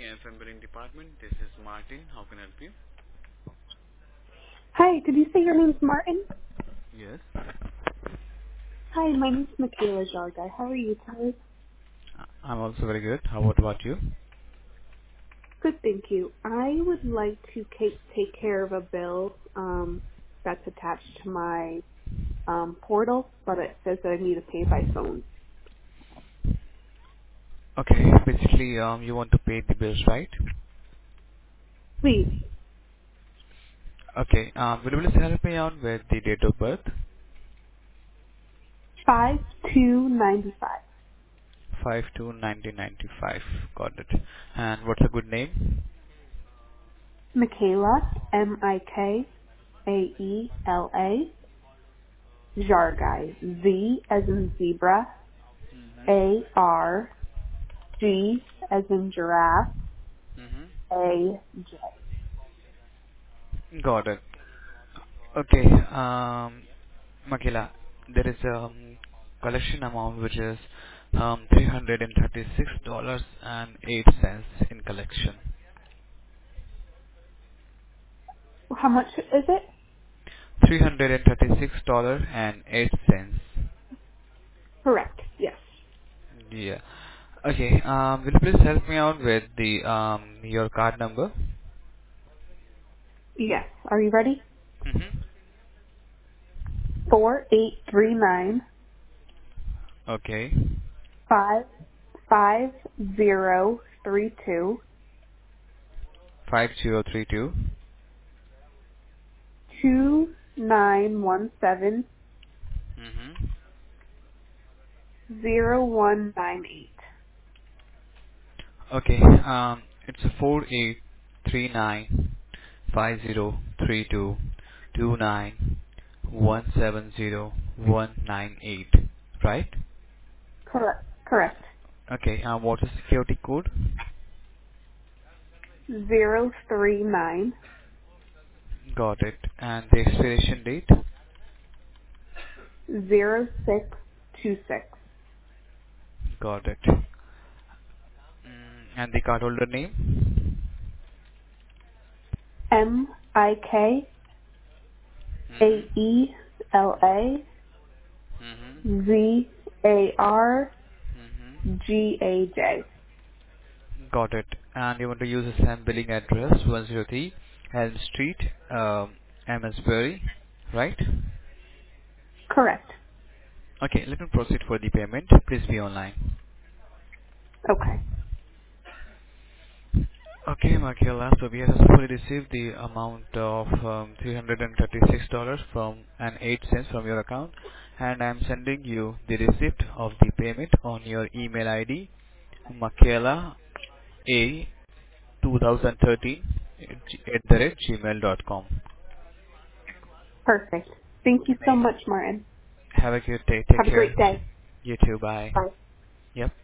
AFM Billing Department. This is Martin. How can I help you? Hi, did you say your name's Martin? Yes. Hi, my name's Michaela Jargai. How are you today? I'm also very good. How about you? Good, thank you. I would like to take care of a bill that's attached to my portal, but it says that I need to pay by phone. Okay. Basically, you want to pay the bills, right? Please, Okay. Will you please help me out with the date of birth? 5295. 5/2/1995. Got it. And what's a good name? Michaela, Mikaela, Jargai, Z as in zebra, Mm-hmm. ARG as in giraffe, Mm-hmm. AJ. Got it. Okay. Makila, there is a collection amount which is $336.08 in collection. How much is it? $336.08. Correct, yes. Yeah. Okay. Will you please help me out with the your card number? Yes. Are you ready? Mm-hmm. 4839 Okay. 55032 5032. 2917 Mm-hmm. 0198. Okay. It's 4839 5032 29 170 198. Right? Correct. Okay. What's the security code? 039 Got it. And the expiration date? 0626. Got it. And the cardholder name? MIKAELA Mm-hmm. Mm-hmm. Mm-hmm. ZARGAJ. Got it. And you want to use the same billing address, 103 Elm Street, Amesbury, right? Correct. Okay, let me proceed for the payment. Please be online. Okay. Okay, Michaela, so we have successfully received the amount of $336 from and 8 cents from your account, and I'm sending you the receipt of the payment on your email ID, Michaela A 2013 at gmail.com. Perfect. Thank you so Amazing. much, Martin. Have a good day. Take Have a care. great day. You too. Bye. Bye. Yep.